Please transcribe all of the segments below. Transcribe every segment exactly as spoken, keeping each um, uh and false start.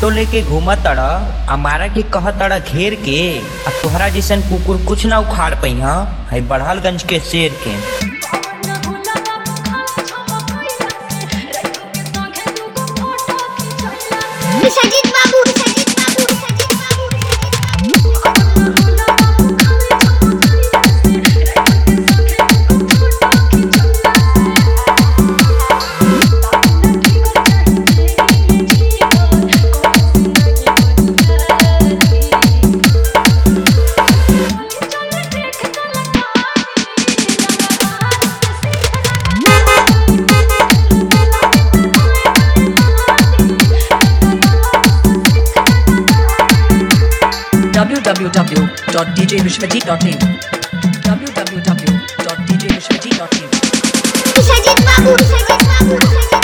Auto लेके घूमत तड़ा, हमारा के कह तड़ा घेर के, आ तोहरा जैसन कुकुर कुछ ना उखाड़ पई है बढ़ालगंज के शेर के। विश्वजीत बाबू w w w dot d j vishwajit dot in w w w dot d j vishwajit dot in Vishwajeet बाबू विश्वजीत बाबू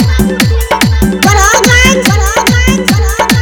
बढ़ालगंज बढ़ालगंज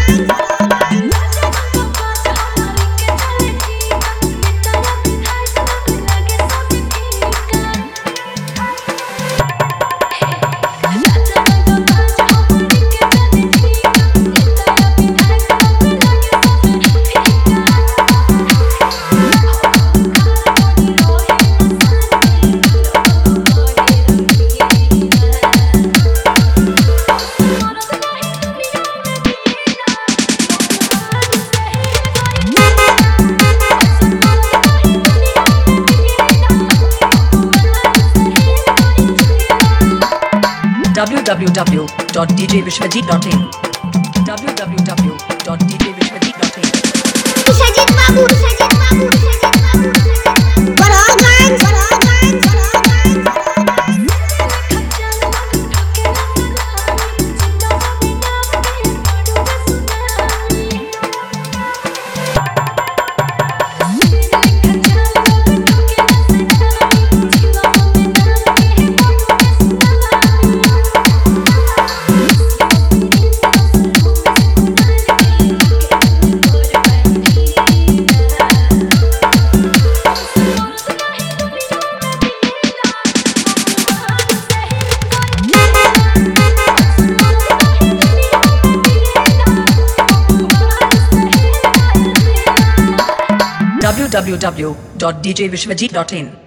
w w w dot d j vishwajit dot in w w w dot d j vishwajit dot in Vishwajeet बाबू विश्वजीत बाबू बढ़ालगंज बढ़ालगंज w w w dot d j vishwajit dot in